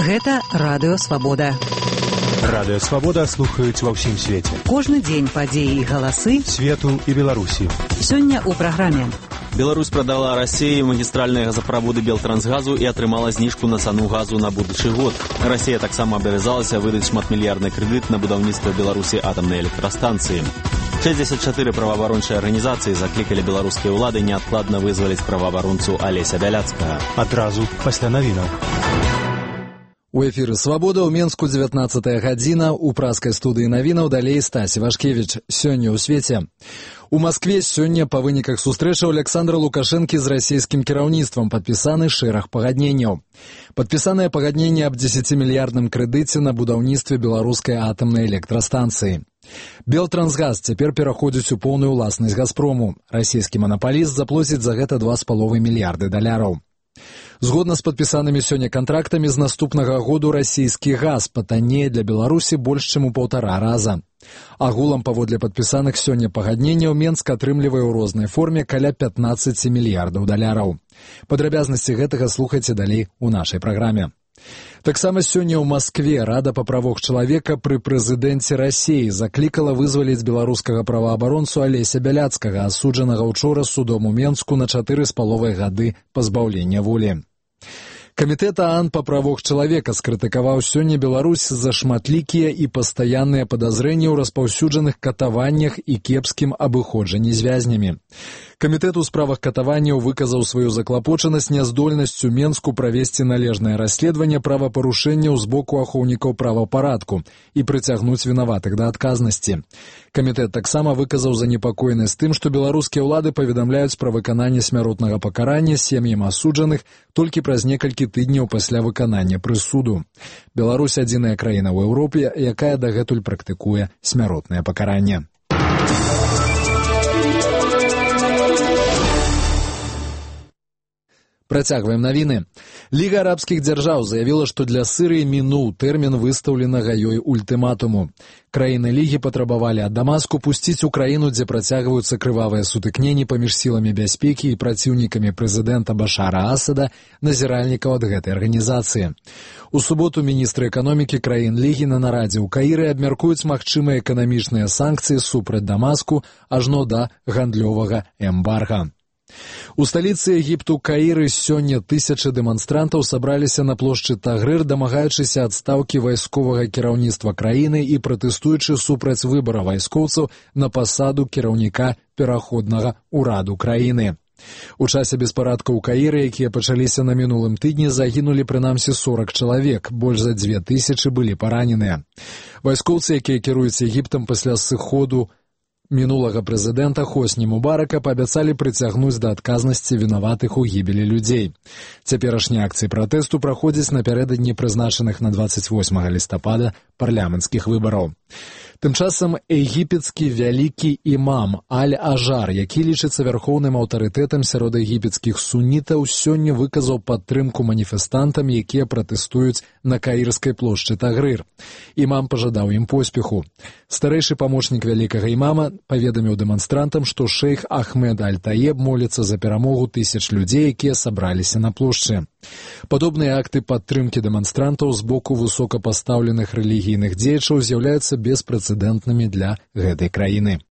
Гэта Радыё Свабода. Радыё Свабода слухаюць ва ўсім свеце. Кожны дзень падзеі і галасы свету і Беларусі. Сёння ў праграме. Беларусь продала России магистральные газопроводы Белтрансгазу и отрымала знижку на цену газу на будущий год. Россия таксама абавязалася выдаць шматмільярдны кредит на будаўніцтва Беларусі атомной электростанции. 64 праваабарончыя арганізацыі заклікалі беларускія ўлады неадкладна вызваліць праваабаронцу Алеся Бяляцкага. Адразу пасля навінаў. У эфіры «Свабода» ў Менску 19-я гадзіна, у праскай студыі навінаў далей Стась Івашкевіч. Сёння ў свеце. У Маскве сёння па выніках сустрэчаў Александра Лукашэнкі з расійскім кіраўніцтвам падпісаны шэраг пагадненняў. Падпісанае пагадненне аб 10-мільярдным крэдыце на будаўніцтве беларускай атамнай электрастанцыі. Белтрансгаз цяпер пераходзіць у поўную ўласнасць «Газпрому». Расійскі манапаліст заплоціць за гэта $2,5 мільярды. Згодна з падпісанымі сёння кантрактамі, з наступнага году расійскі газ патаннее для Беларусі больш чым у 1,5 раза. Агулам паводле падпісаных сёння пагадненняў Менск атрымлівае ў рознай форме каля $15 мільярдаў. Падрабязнасці гэтага слухайце далей у нашай праграме. Таксама сёння ў Маскве Рада па правах чалавека пры прэзідэнце Расіі заклікала вызваліць беларускага праваабаронцу Алеся Бяляцкага, асуджанага учора судом у Менску на 4,5 гады пазбаўлення волі. Камітэт ААН па правах чалавека скрытыкаваў сёння Беларусь за шматлікія і пастаянныя падазрэнні ў распаўсюджаных катаваннях і кепскім абыходжанні з вязнямі. Камітэт у справах катаванняў выказаў сваю заклапочанасць няздольнасцю Менску правесці належнае расследаванне правапарушэнняў з боку ахоўнікаў правапарадку і прыцягнуць вінаватых да адказнасці. Камітэт таксама выказаў занепакоенасць тым, што беларускія ўлады паведамляюць пра выкананне смяротнага пакарання сем'ям асуджаных толькі праз некалькі тыдняў пасля выканання прысуду. Беларусь адзіная краіна ў Еўропе, якая дагэтуль практыкуе смяротнае пакаранне. Працягваем навіны. Ліга арабскіх дзяржаў заявіла, што для Сірыі мінуў тэрмін выстаўленага ёй ультыматуму. Краіны Лігі патрабавалі ад Дамаску пусціць у краіну, дзе працягваюцца крывавыя сутыкненні паміж сіламі бяспекі і праціўнікамі прэзідэнта Башара Асада, назіральнікаў ад гэтай арганізацыі. У суботу міністры эканомікі краін Лігі на нарадзе ў Каіры абмяркуюць магчымыя эканамічныя санкцыі супраць Дамаску ажно да гандлёвага эмбарга. У сталіцы Егіпту Каіры сёння тысячы дэманстрантаў сабраліся на плошчы Тагрыр, дамагаючыся адстаўкі вайсковага кіраўніцтва краіны і пратэстуючы супраць выбара вайскоўцаў на пасаду кіраўніка пераходнага ўраду краіны. У часе беспарадкаў у Каіры, якія пачаліся на мінулым тыдні, загінулі прынамсі 40 чалавек, больш за 2000 былі параненыя. Вайскоўцы, якія кіруюць Егіптам пасля сыходу мінулага прэзідэнта Хосні Мубарака, паабяцалі прыцягнуць да адказнасці вінаватых у гібелі людзей. Цяперашнія акцыі пратэсту праходзяць напярэдадні прызначаных на 28 лістапада парламенцкіх выбараў. Тым часам егіпецкі вялікі імам Аль-Ажар, які лічыцца вярхоўным аўтарытэтам сярод егіпецкіх сунітаў, сёння выказаў падтрымку маніфестантам, якія пратэстуюць на каірскай плошчы Тагрыр. Імам пажадаў ім поспеху. Старэйшы памочнік вялікага імама паведаміў дэманстрантам, што шэйх Ахмед Аль-Таеб моліцца за перамогу тысяч людзей, якія сабраліся на плошчы. Падобныя акты падтрымкі дэманстрантаў з боку высокапастаўленых рэлігійных дзеячаў з'яўляюцца беспрэцэдэнтнымі для гэтай краіны.